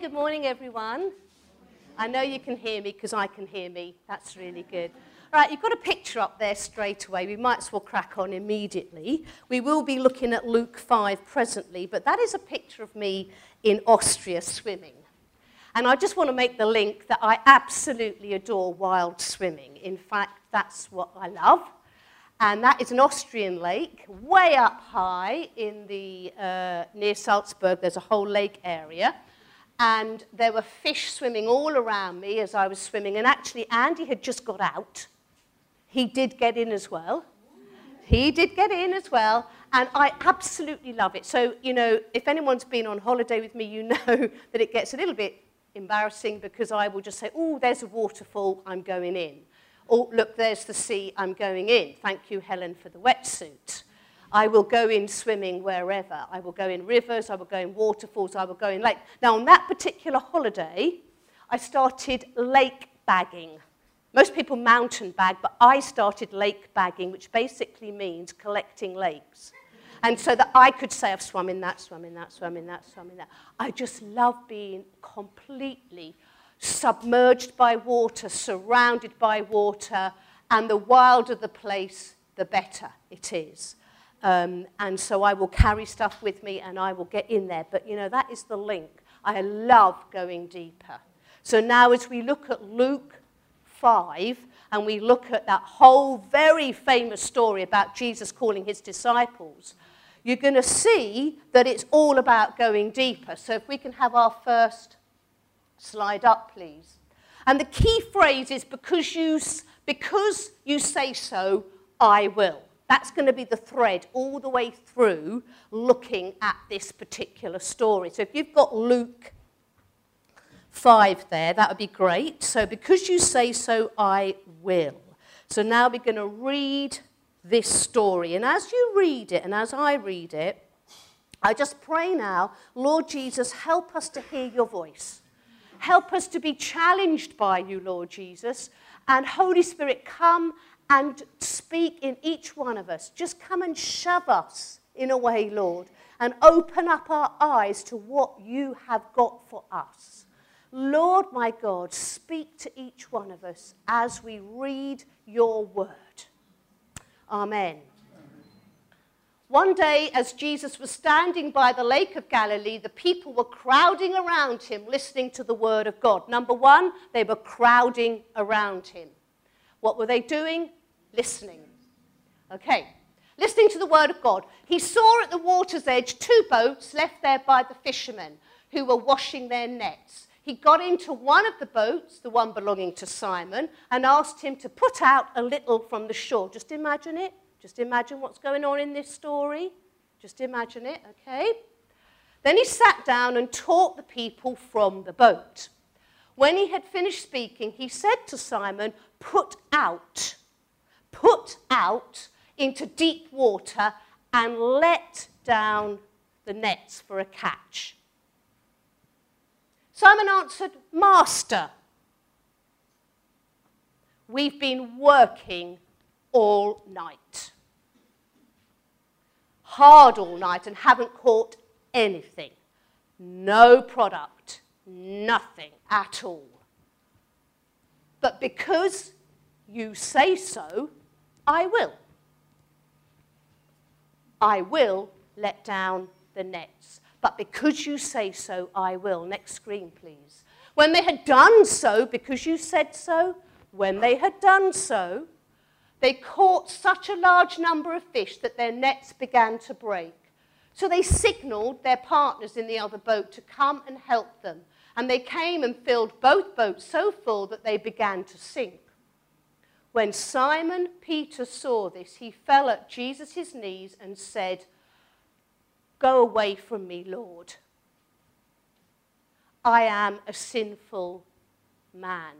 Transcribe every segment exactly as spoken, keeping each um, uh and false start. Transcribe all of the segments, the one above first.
good morning, everyone. I know you can hear me because I can hear me. That's really good. All right, you've got a picture up there straight away. We might as well crack on immediately. We will be looking at Luke five presently, but that is a picture of me in Austria swimming. And I just want to make the link that I absolutely adore wild swimming. In fact, that's what I love. And that is an Austrian lake, way up high in the, uh, near Salzburg. There's a whole lake area. And there were fish swimming all around me as I was swimming. And actually, Andy had just got out. He did get in as well. He did get in as well. And I absolutely love it. So, you know, if anyone's been on holiday with me, you know that it gets a little bit embarrassing because I will just say, oh, there's a waterfall, I'm going in. Oh, look, there's the sea, I'm going in. Thank you, Helen, for the wetsuit. I will go in swimming wherever. I will go in rivers, I will go in waterfalls, I will go in lakes. Now, on that particular holiday, I started lake bagging. Most people mountain bag, but I started lake bagging, which basically means collecting lakes. And so that I could say, I've swum in that, swum in that, swum in that, swum in that. I just love being completely submerged by water, surrounded by water, and the wilder the place, the better it is. Um, and so I will carry stuff with me and I will get in there. But, you know, that is the link. I love going deeper. So now as we look at Luke five, and we look at that whole very famous story about Jesus calling his disciples, you're going to see that it's all about going deeper. So if we can have our first slide up, please. And the key phrase is, because you, because you say so, I will. That's going to be the thread all the way through looking at this particular story. So if you've got Luke five there, that would be great. So because you say so, I will. So now we're going to read this story. And as you read it, and as I read it, I just pray now, Lord Jesus, help us to hear your voice. Help us to be challenged by you, Lord Jesus. And Holy Spirit, come and speak in each one of us. Just come and shove us in a way, Lord, and open up our eyes to what you have got for us. Lord, my God, speak to each one of us as we read your word. Amen. One day, as Jesus was standing by the Lake of Galilee, the people were crowding around him, listening to the word of God. Number one, they were crowding around him. What were they doing? Listening. Okay, listening to the word of God. He saw at the water's edge two boats left there by the fishermen who were washing their nets. He got into one of the boats, the one belonging to Simon, and asked him to put out a little from the shore. Just imagine it. Just imagine what's going on in this story. Just imagine it, okay? Then he sat down and taught the people from the boat. When he had finished speaking, he said to Simon, put out, put out into deep water and let down the nets for a catch. Simon answered, Master, we've been working all night. Hard all night and haven't caught anything. No product, nothing at all. But because you say so, I will. I will let down the nets. But because you say so, I will. Next screen, please. When they had done so, because you said so, when they had done so, they caught such a large number of fish that their nets began to break. So they signaled their partners in the other boat to come and help them. And they came and filled both boats so full that they began to sink. When Simon Peter saw this, he fell at Jesus' knees and said, Go away from me, Lord. I am a sinful man.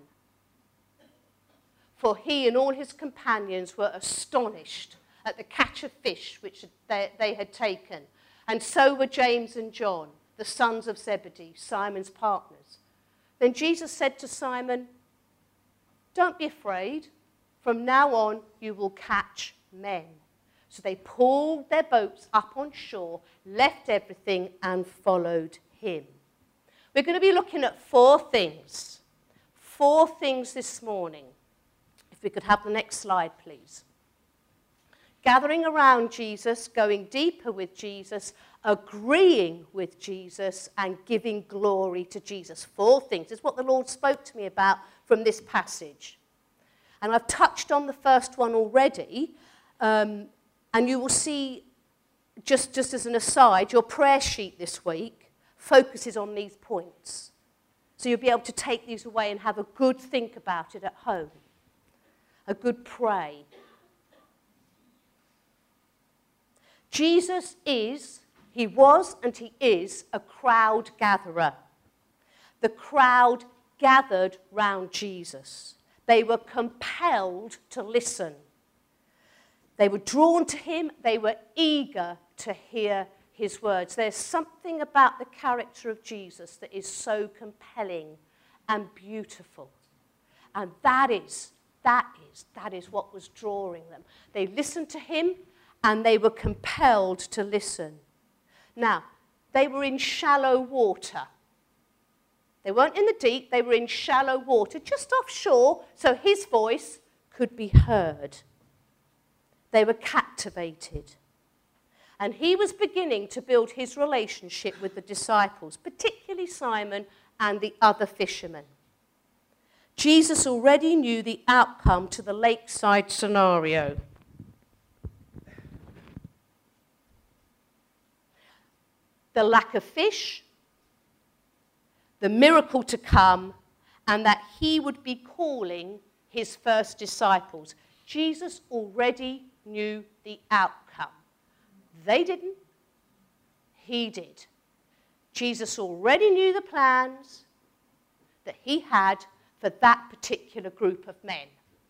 For he and all his companions were astonished at the catch of fish which they, they had taken. And so were James and John, the sons of Zebedee, Simon's partners. Then Jesus said to Simon, Don't be afraid. From now on, you will catch men. So they pulled their boats up on shore, left everything, and followed him. We're going to be looking at four things. Four things this morning. If we could have the next slide, please. Gathering around Jesus, going deeper with Jesus, agreeing with Jesus, and giving glory to Jesus. Four things. This is what the Lord spoke to me about from this passage. And I've touched on the first one already, um, and you will see, just, just as an aside, your prayer sheet this week focuses on these points. So you'll be able to take these away and have a good think about it at home, a good pray. Jesus is, he was and he is a crowd gatherer. The crowd gathered round Jesus. They were compelled to listen. They were drawn to him. They were eager to hear his words. There's something about the character of Jesus that is so compelling and beautiful. And that is, that is, that is what was drawing them. They listened to him and they were compelled to listen. Now, they were in shallow water. They weren't in the deep, they were in shallow water, just offshore, so his voice could be heard. They were captivated. And he was beginning to build his relationship with the disciples, particularly Simon and the other fishermen. Jesus already knew the outcome to the lakeside scenario. The lack of fish, the miracle to come, and that he would be calling his first disciples. Jesus already knew the outcome. They didn't. He did. Jesus already knew the plans that he had for that particular group of men.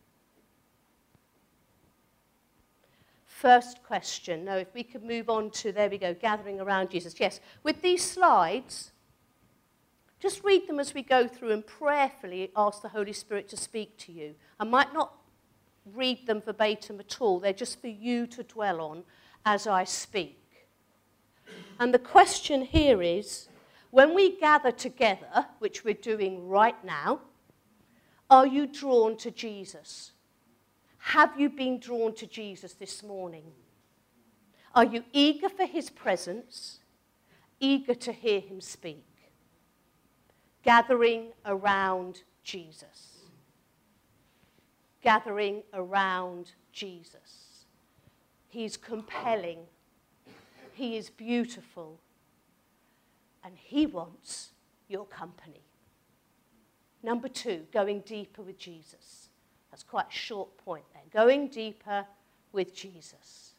First question. Now, if we could move on to, there we go, gathering around Jesus. Yes, with these slides, just read them as we go through and prayerfully ask the Holy Spirit to speak to you. I might not read them verbatim at all. They're just for you to dwell on as I speak. And the question here is, when we gather together, which we're doing right now, are you drawn to Jesus? Have you been drawn to Jesus this morning? Are you eager for his presence, eager to hear him speak? Gathering around Jesus. Gathering around Jesus. He's compelling. He is beautiful. And he wants your company. Number two, going deeper with Jesus. That's quite a short point there. Going deeper with Jesus.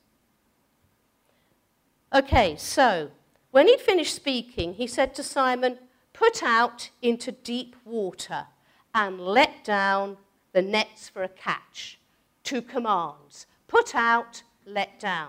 Okay, so when he'd finished speaking, he said to Simon, "Put out into deep water and let down the nets for a catch." Two commands. Put out, let down.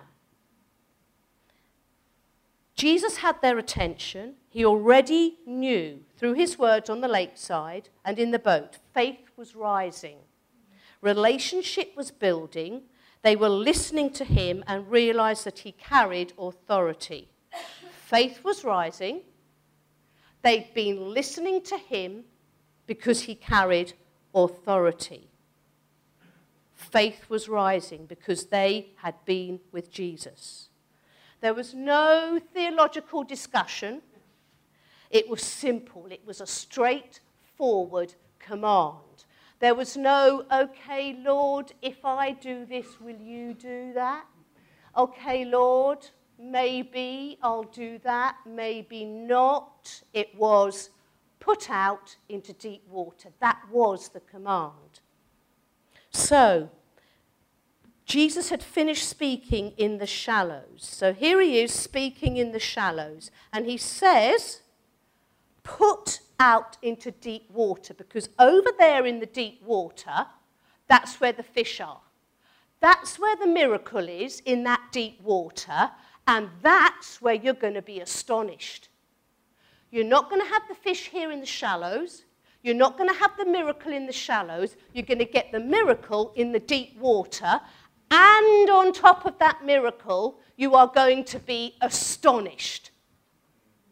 Jesus had their attention. He already knew through his words on the lakeside and in the boat, faith was rising. Relationship was building. They were listening to him and realized that he carried authority. Faith was rising. They'd been listening to him because he carried authority. Faith was rising because they had been with Jesus. There was no theological discussion. It was simple. It was a straightforward command. There was no, okay, Lord, if I do this, will you do that? Okay, Lord, maybe I'll do that, maybe not. It was put out into deep water. That was the command. So, Jesus had finished speaking in the shallows. So here he is speaking in the shallows. And he says, put out into deep water, because over there in the deep water, that's where the fish are. That's where the miracle is, in that deep water, and that's where you're going to be astonished. You're not going to have the fish here in the shallows. You're not going to have the miracle in the shallows. You're going to get the miracle in the deep water, and on top of that miracle, you are going to be astonished.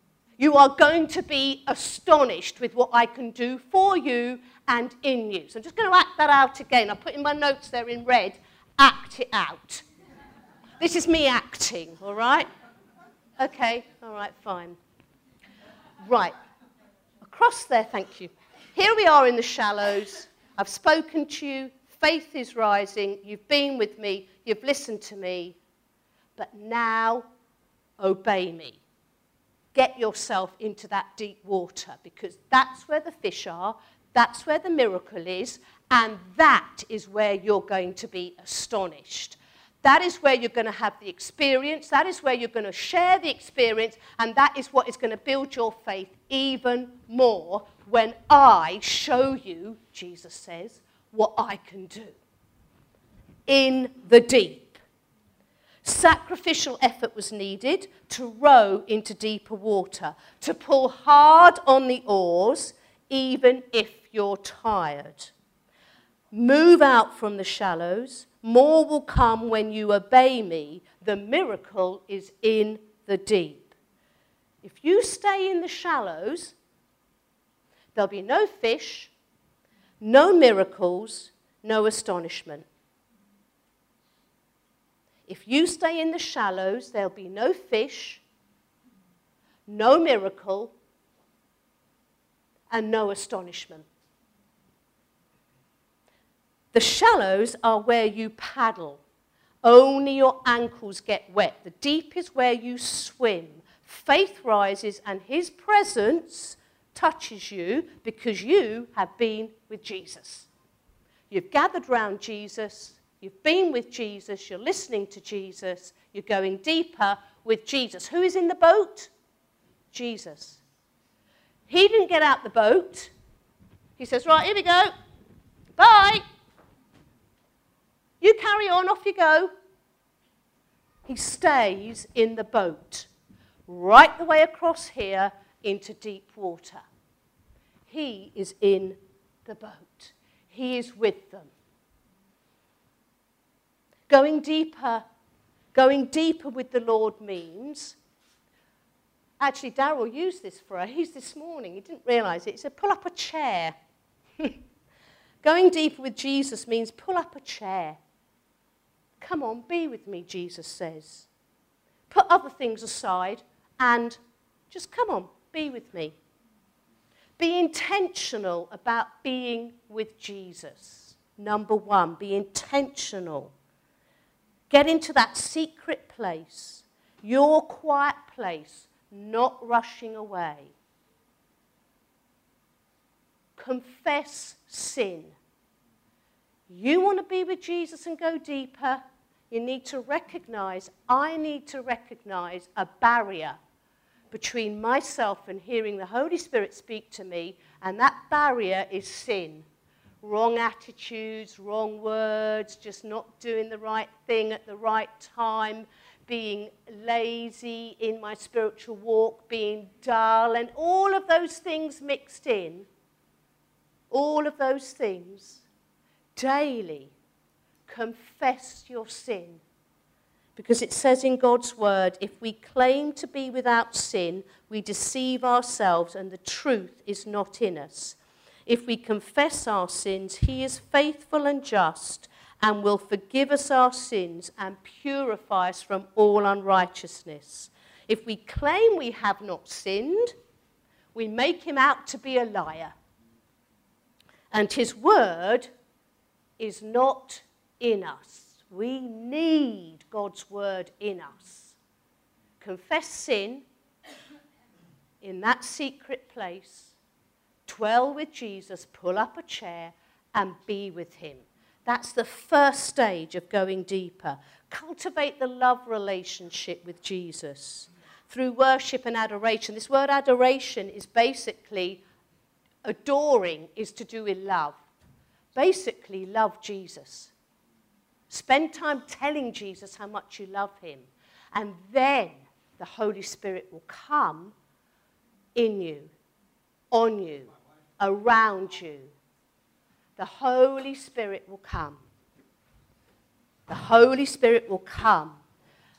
You are going to be astonished with what I can do for you and in you. So I'm just going to act that out again. I put in my notes there in red, act it out. This is me acting, all right? Okay, all right, fine. Right, across there, thank you. Here we are in the shallows. I've spoken to you. Faith is rising. You've been with me. You've listened to me. But now, obey me. Get yourself into that deep water, because that's where the fish are. That's where the miracle is. And that is where you're going to be astonished. That is where you're going to have the experience. That is where you're going to share the experience. And that is what is going to build your faith even more when I show you, Jesus says, what I can do in the deep. Sacrificial effort was needed to row into deeper water, to pull hard on the oars, even if you're tired. Move out from the shallows. More will come when you obey me. The miracle is in the deep. If you stay in the shallows, there'll be no fish, no miracles, no astonishment. If you stay in the shallows, there'll be no fish, no miracle, and no astonishment. The shallows are where you paddle. Only your ankles get wet. The deep is where you swim. Faith rises and his presence touches you because you have been with Jesus. You've gathered round Jesus. You've been with Jesus. You're listening to Jesus. You're going deeper with Jesus. Who is in the boat? Jesus. He didn't get out the boat. He says, right, here we go. Bye. You carry on, off you go. He stays in the boat, right the way across here into deep water. He is in the boat. He is with them. Going deeper, going deeper with the Lord means, actually Darryl used this phrase this morning. He didn't realise it. He said, pull up a chair. Going deeper with Jesus means pull up a chair. Come on, be with me, Jesus says. Put other things aside and just come on, be with me. Be intentional about being with Jesus. Number one, be intentional. Get into that secret place, your quiet place, not rushing away. Confess sin. You want to be with Jesus and go deeper, you need to recognize, I need to recognize a barrier between myself and hearing the Holy Spirit speak to me, and that barrier is sin. Wrong attitudes, wrong words, just not doing the right thing at the right time, being lazy in my spiritual walk, being dull, and all of those things mixed in, all of those things, daily confess your sin. Because it says in God's word, if we claim to be without sin, we deceive ourselves and the truth is not in us. If we confess our sins, he is faithful and just and will forgive us our sins and purify us from all unrighteousness. If we claim we have not sinned, we make him out to be a liar. And his word is not in us. We need God's word in us. Confess sin in that secret place. Dwell with Jesus, pull up a chair and be with him. That's the first stage of going deeper. Cultivate the love relationship with Jesus through worship and adoration. This word adoration is basically, adoring is to do with love. Basically, love Jesus. Spend time telling Jesus how much you love him. And then the Holy Spirit will come in you, on you, around you. The Holy Spirit will come. The Holy Spirit will come.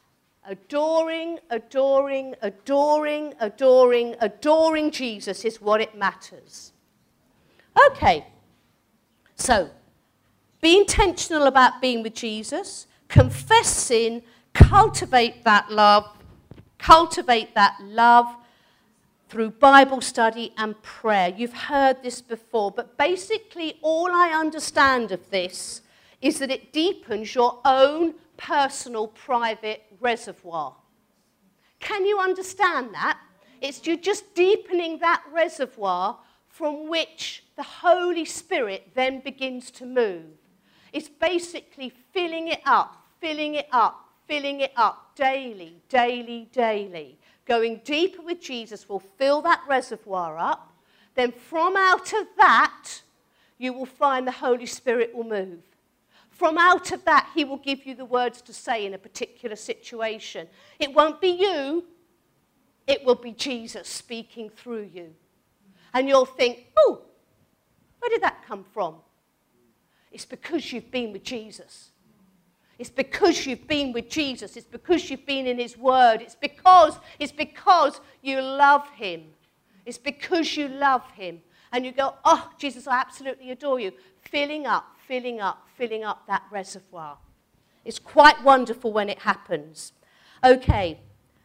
Adoring, adoring, adoring, adoring, adoring Jesus is what it matters. Okay, so be intentional about being with Jesus, confess sin, cultivate that love, cultivate that love through Bible study and prayer. You've heard this before, but basically all I understand of this is that it deepens your own personal, private reservoir. Can you understand that? It's you just deepening that reservoir from which the Holy Spirit then begins to move. It's basically filling it up, filling it up, filling it up daily, daily, daily. Going deeper with Jesus will fill that reservoir up. Then from out of that, you will find the Holy Spirit will move. From out of that, he will give you the words to say in a particular situation. It won't be you. It will be Jesus speaking through you. And you'll think, oh, where did that come from? It's because you've been with Jesus. It's because you've been with Jesus. It's because you've been in his word. It's because, it's because you love him. It's because you love him. And you go, oh, Jesus, I absolutely adore you. Filling up, filling up, filling up that reservoir. It's quite wonderful when it happens. Okay.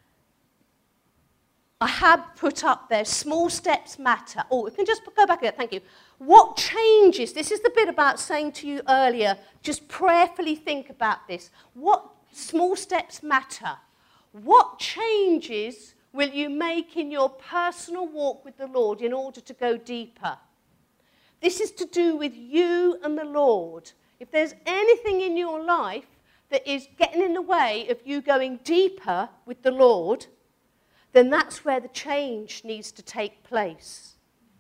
I have put up there, small steps matter. Oh, we can just go back there, thank you. What changes, this is the bit about saying to you earlier, just prayerfully think about this. What small steps matter? What changes will you make in your personal walk with the Lord in order to go deeper? This is to do with you and the Lord. If there's anything in your life that is getting in the way of you going deeper with the Lord, then that's where the change needs to take place.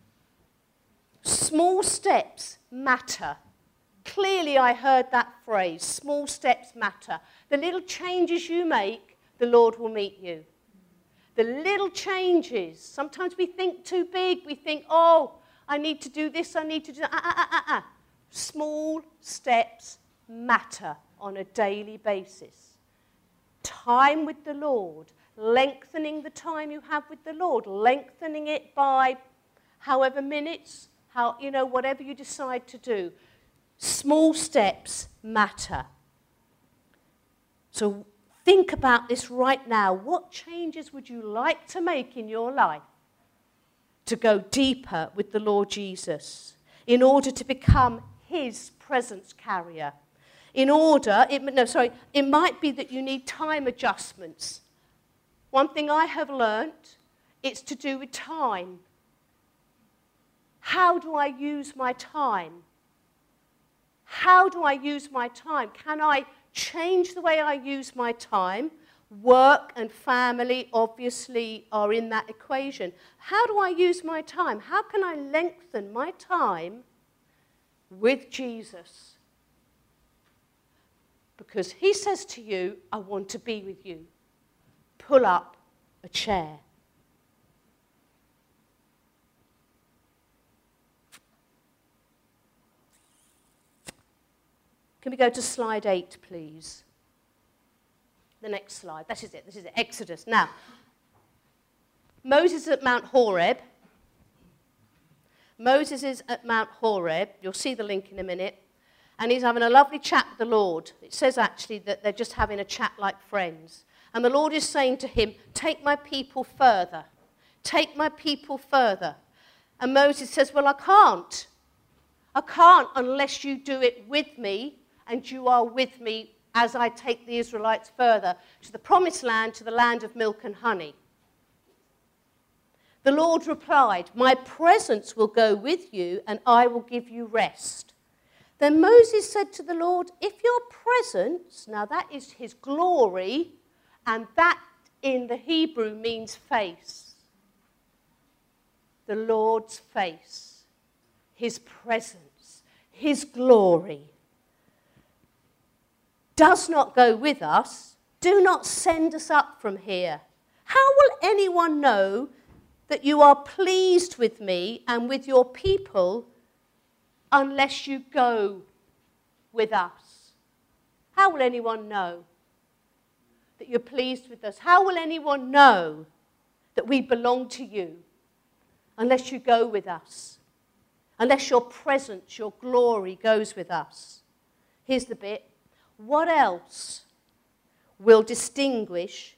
Small steps matter. Clearly I heard that phrase, small steps matter. The little changes you make, the Lord will meet you. The little changes, sometimes we think too big, we think, oh, I need to do this, I need to do that. Ah, ah, ah, ah. Small steps matter on a daily basis. Time with the Lord, lengthening the time you have with the Lord, lengthening it by however minutes, how, you know, whatever you decide to do. Small steps matter. So think about this right now. What changes would you like to make in your life to go deeper with the Lord Jesus in order to become his presence carrier? In order, it, no, sorry, it might be that you need time adjustments. One thing I have learnt, it's to do with time. How do I use my time? How do I use my time? Can I change the way I use my time? Work and family obviously are in that equation. How do I use my time? How can I lengthen my time with Jesus? Because he says to you, I want to be with you. Pull up a chair. Can we go to slide eight, please? The next slide. That is it. This is it. Exodus. Now, Moses is at Mount Horeb. Moses is at Mount Horeb. You'll see the link in a minute. And he's having a lovely chat with the Lord. It says actually that they're just having a chat like friends. And the Lord is saying to him, take my people further. Take my people further. And Moses says, well, I can't. I can't unless you do it with me and you are with me as I take the Israelites further to the promised land, to the land of milk and honey. The Lord replied, my presence will go with you and I will give you rest. Then Moses said to the Lord, if your presence, now that is his glory, and that in the Hebrew means face. The Lord's face, his presence, his glory does not go with us. Do not send us up from here. How will anyone know that you are pleased with me and with your people unless you go with us? How will anyone know? that you're pleased with us? How will anyone know that we belong to you unless you go with us? Unless your presence, your glory goes with us? Here's the bit. What else will distinguish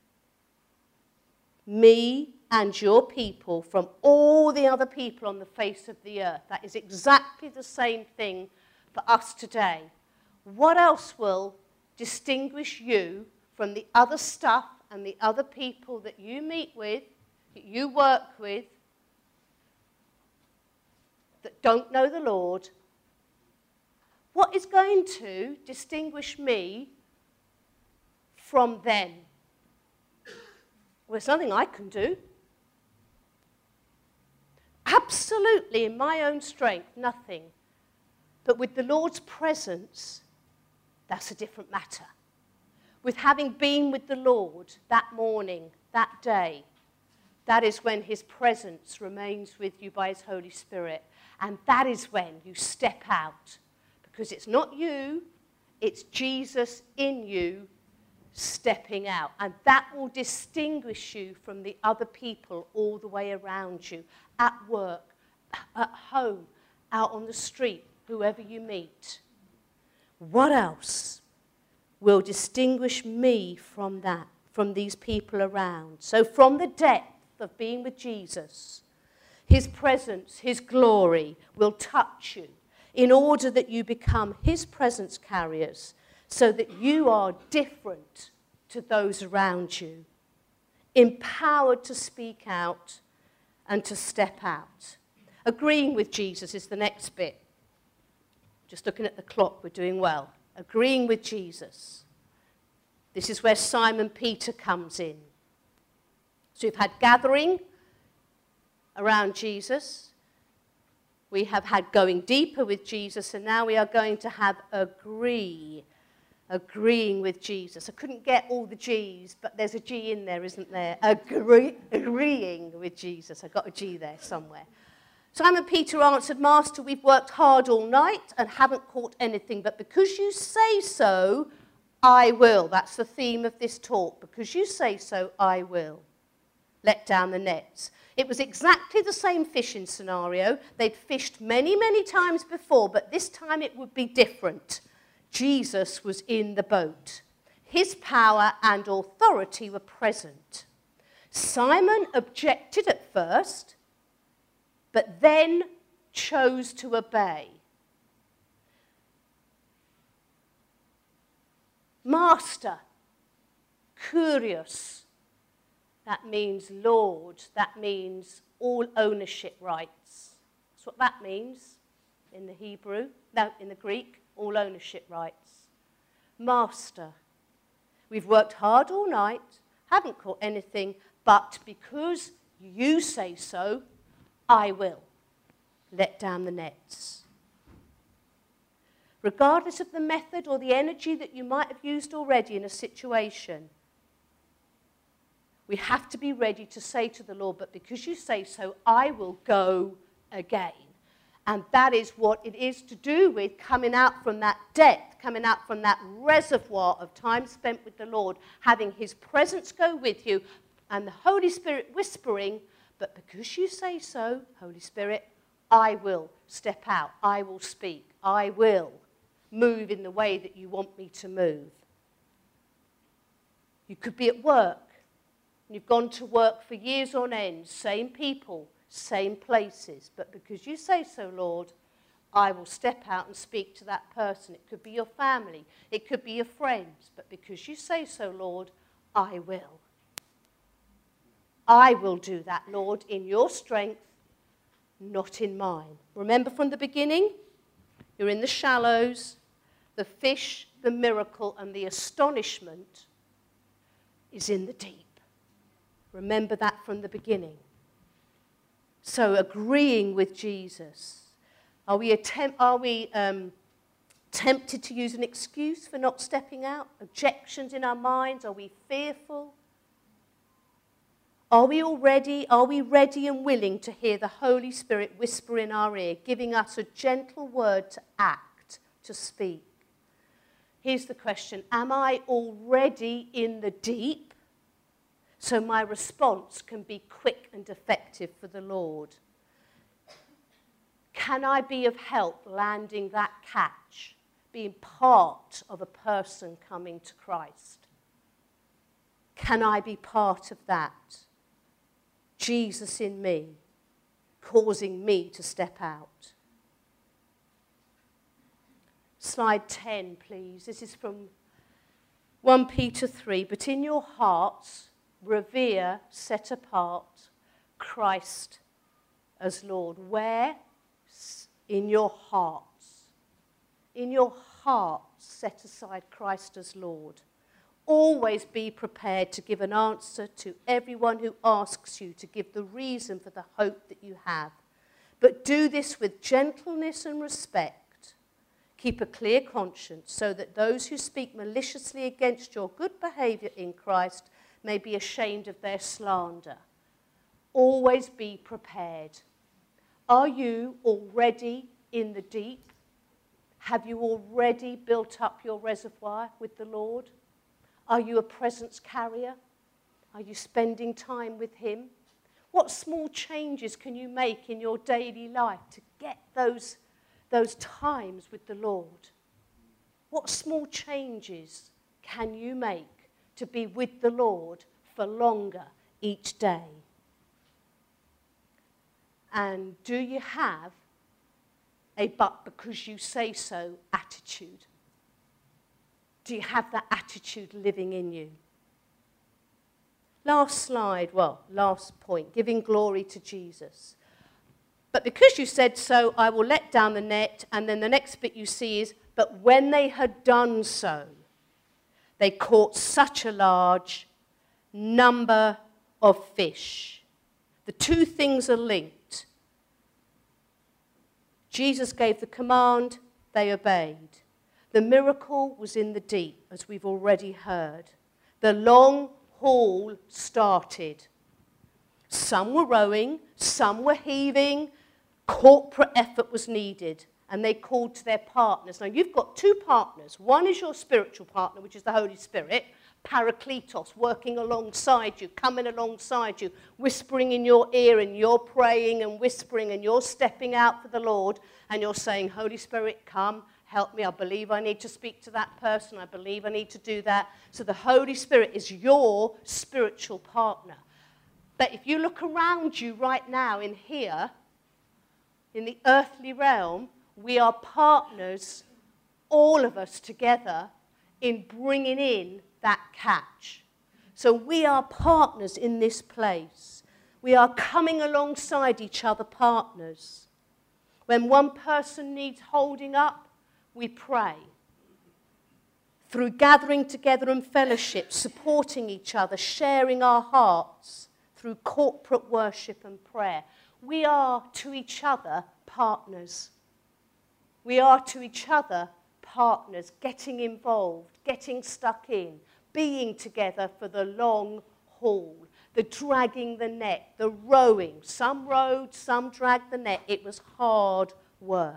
me and your people from all the other people on the face of the earth? That is exactly the same thing for us today. What else will distinguish you from the other stuff and the other people that you meet with, that you work with, that don't know the Lord? What is going to distinguish me from them? Well, it's nothing I can do. Absolutely, in my own strength, nothing. But with the Lord's presence, that's a different matter. With having been with the Lord that morning, that day, that is when his presence remains with you by his Holy Spirit. And that is when you step out. Because it's not you, it's Jesus in you stepping out. And that will distinguish you from the other people all the way around you, at work, at home, out on the street, whoever you meet. What else will distinguish me from that, from these people around? So from the depth of being with Jesus, his presence, his glory will touch you in order that you become his presence carriers, so that you are different to those around you, empowered to speak out and to step out. Agreeing with Jesus is the next bit. Just looking at the clock, we're doing well. Agreeing with Jesus. This is where Simon Peter comes in. So we've had gathering around Jesus. We have had going deeper with Jesus, and now we are going to have agree. Agreeing with Jesus. I couldn't get all the G's, but there's a G in there, isn't there? Agree, agreeing with Jesus. I got a G there somewhere. Simon Peter answered, Master, we've worked hard all night and haven't caught anything, but because you say so, I will. That's the theme of this talk. Because you say so, I will. Let down the nets. It was exactly the same fishing scenario. They'd fished many, many times before, but this time it would be different. Jesus was in the boat. His power and authority were present. Simon objected at first, but then chose to obey. Master, Kyrios, that means Lord, that means all ownership rights. That's what that means in the Hebrew, no, in the Greek. All ownership rights. Master, we've worked hard all night, haven't caught anything, but because you say so, I will. Let down the nets. Regardless of the method or the energy that you might have used already in a situation, we have to be ready to say to the Lord, but because you say so, I will go again. And that is what it is to do with coming out from that depth, coming out from that reservoir of time spent with the Lord, having his presence go with you, and the Holy Spirit whispering, but because you say so, Holy Spirit, I will step out, I will speak, I will move in the way that you want me to move. You could be at work, and you've gone to work for years on end, same people, same places, but because you say so, Lord, I will step out and speak to that person. It could be your family, it could be your friends, but because you say so, Lord, I will. I will do that, Lord, in your strength, not in mine. Remember from the beginning, you're in the shallows, the fish, the miracle, and the astonishment is in the deep. Remember that from the beginning. So agreeing with Jesus. Are we, attempt, are we um, tempted to use an excuse for not stepping out? Objections in our minds? Are we fearful? Are we all ready? Are we ready and willing to hear the Holy Spirit whisper in our ear, giving us a gentle word to act, to speak? Here's the question. Am I already in the deep so my response can be quick and effective for the Lord? Can I be of help landing that catch, being part of a person coming to Christ? Can I be part of that? Jesus in me, causing me to step out. Slide ten, please. This is from First Peter three. But in your hearts, revere, set apart, Christ as Lord. Where? In your hearts. In your hearts, set aside Christ as Lord. Always be prepared to give an answer to everyone who asks you to give the reason for the hope that you have. But do this with gentleness and respect. Keep a clear conscience so that those who speak maliciously against your good behavior in Christ may be ashamed of their slander. Always be prepared. Are you already in the deep? Have you already built up your reservoir with the Lord? Are you a presence carrier? Are you spending time with him? What small changes can you make in your daily life to get those, those times with the Lord? What small changes can you make to be with the Lord for longer each day? And do you have a but because you say so attitude? Do you have that attitude living in you? Last slide, well, last point, giving glory to Jesus. But because you said so, I will let down the net. And then the next bit you see is, but when they had done so, they caught such a large number of fish. The two things are linked. Jesus gave the command, they obeyed. The miracle was in the deep, as we've already heard. The long haul started. Some were rowing, some were heaving. Corporate effort was needed, and they called to their partners. Now, you've got two partners. One is your spiritual partner, which is the Holy Spirit, Parakletos, working alongside you, coming alongside you, whispering in your ear, and you're praying and whispering, and you're stepping out for the Lord, and you're saying, Holy Spirit, come, help me. I believe I need to speak to that person. I believe I need to do that. So the Holy Spirit is your spiritual partner. But if you look around you right now in here, in the earthly realm, we are partners, all of us together, in bringing in that catch. So we are partners in this place. We are coming alongside each other, partners. When one person needs holding up, we pray. Through gathering together and fellowship, supporting each other, sharing our hearts, through corporate worship and prayer, we are to each other partners. We are to each other partners, getting involved, getting stuck in, being together for the long haul, the dragging the net, the rowing. Some rowed, some dragged the net. It was hard work.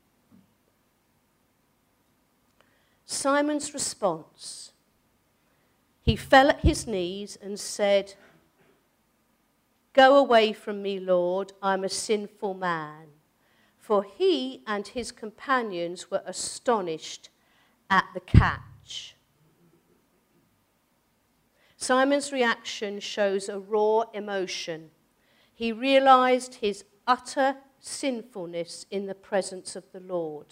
Simon's response, he fell at his knees and said, Go away from me, Lord, I'm a sinful man. For he and his companions were astonished at the catch. Simon's reaction shows a raw emotion. He realized his utter sinfulness in the presence of the Lord.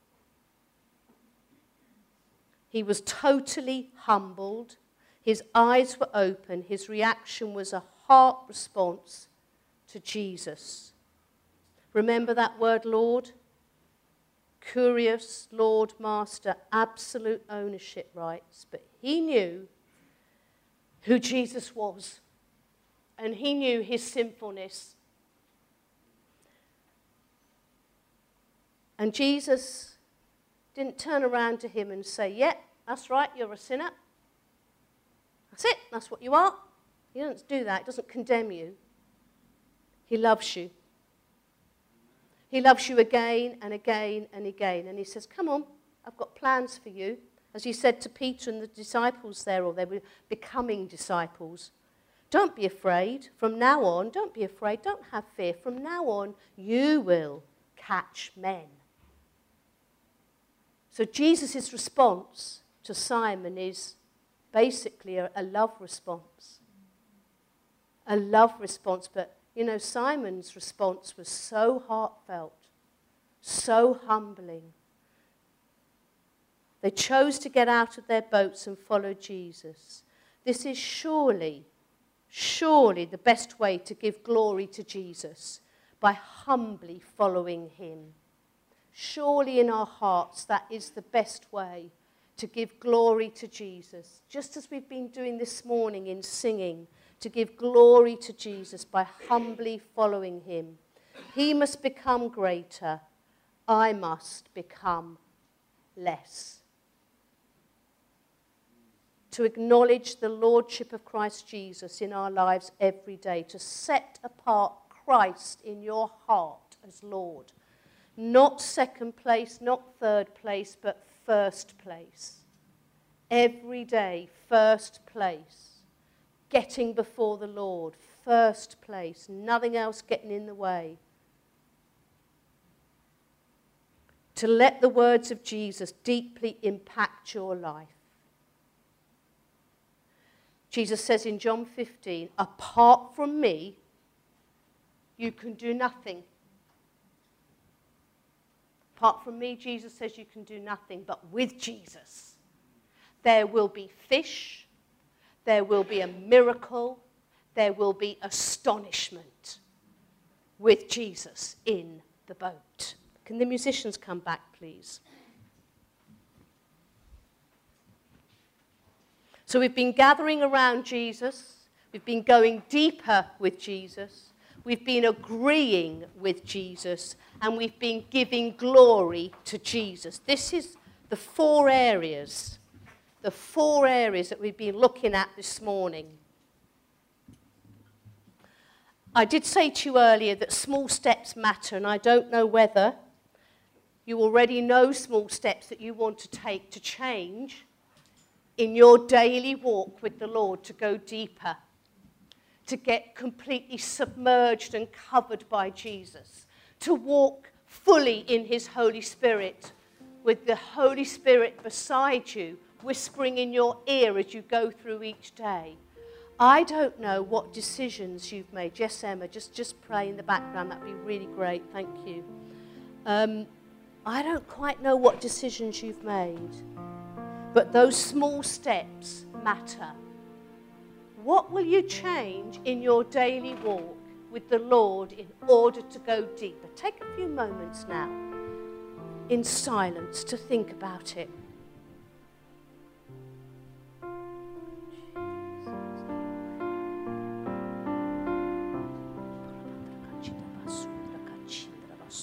He was totally humbled. His eyes were open. His reaction was a heart response to Jesus. Remember that word, Lord? Curious, Lord, Master, absolute ownership rights. But he knew who Jesus was, and he knew his sinfulness. And Jesus didn't turn around to him and say, yeah, that's right, you're a sinner. That's it, that's what you are. He doesn't do that, he doesn't condemn you. He loves you. He loves you again and again and again. And he says, come on, I've got plans for you. As he said to Peter and the disciples there, or they were becoming disciples, don't be afraid. From now on, don't be afraid. Don't have fear. From now on, you will catch men. So Jesus' response to Simon is basically a, a love response. A love response. But, you know, Simon's response was so heartfelt, so humbling. They chose to get out of their boats and follow Jesus. This is surely, surely the best way to give glory to Jesus, by humbly following him. Surely in our hearts that is the best way to give glory to Jesus. Just as we've been doing this morning in singing, to give glory to Jesus by humbly following him. He must become greater. I must become less. To acknowledge the lordship of Christ Jesus in our lives every day, to set apart Christ in your heart as Lord. Not second place, not third place, but first place. Every day, first place. Getting before the Lord, first place. Nothing else getting in the way. To let the words of Jesus deeply impact your life. Jesus says in John fifteen, apart from me, you can do nothing. Apart from me, Jesus says you can do nothing. But with Jesus, there will be fish, there will be a miracle, there will be astonishment with Jesus in the boat. Can the musicians come back, please? So we've been gathering around Jesus, we've been going deeper with Jesus, we've been agreeing with Jesus, and we've been giving glory to Jesus. This is the four areas, the four areas that we've been looking at this morning. I did say to you earlier that small steps matter, and I don't know whether you already know small steps that you want to take to change in your daily walk with the Lord, to go deeper, to get completely submerged and covered by Jesus, to walk fully in his Holy Spirit, with the Holy Spirit beside you, whispering in your ear as you go through each day. I don't know what decisions you've made. Yes, Emma, just, just pray in the background. That'd be really great. Thank you. Um, I don't quite know what decisions you've made. But those small steps matter. What will you change in your daily walk with the Lord in order to go deeper? Take a few moments now in silence to think about it.